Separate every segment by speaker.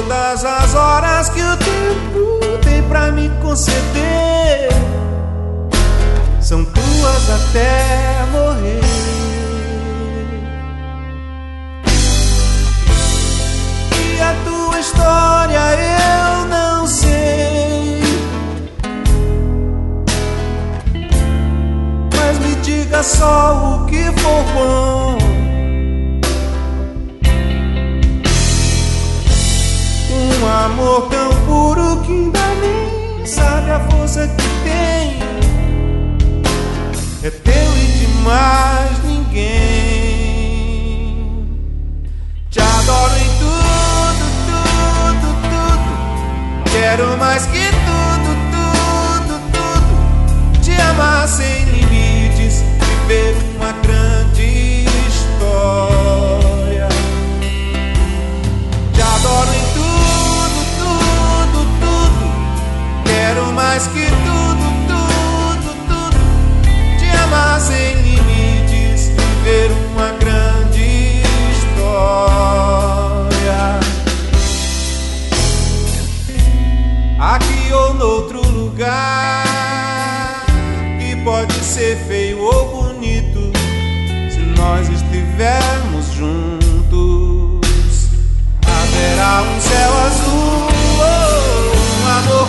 Speaker 1: todas as horas que o tempo tem pra me conceder são tuas até morrer. E a tua história eu não sei, mas me diga só o que for bom. Um amor tão puro que ainda nem sabe a força que tem, é teu e de mais ninguém. Te adoro em tudo, tudo, tudo. Quero mais que tudo, tudo, tudo. Te amar sem limites, viver uma grande história. Te adoro em tudo, tudo, tudo. Quero mais que tudo, tudo, tudo. Te amar sem limites, viver uma grande história. Aqui ou noutro lugar, que pode ser feio ou bonito, se nós estivermos juntos, haverá um céu azul, um amor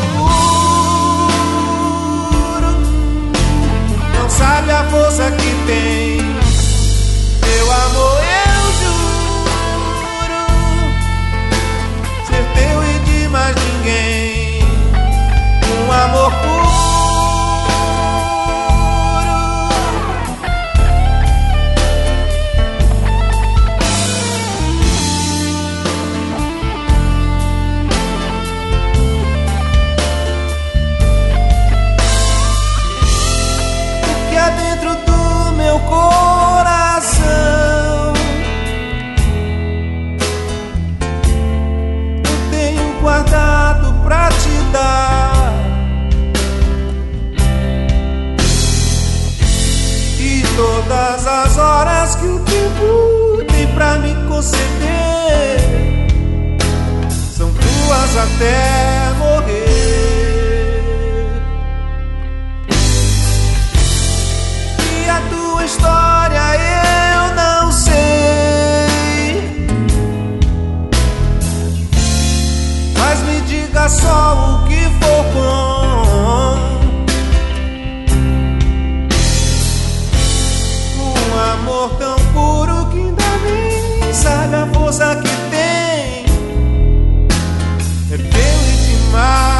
Speaker 1: puro. Não sabe a força que tem meu amor, eu juro, ser teu e de mais ninguém. Um amor puro. O que há dentro do meu coração eu tenho guardado pra te dar. Todas as horas que o tempo tem pra me conceder são tuas até morrer. E a tua história eu não sei, mas me diga só o que for bom. Amor tão puro que ainda nem sabe a força que tem, é teu e demais.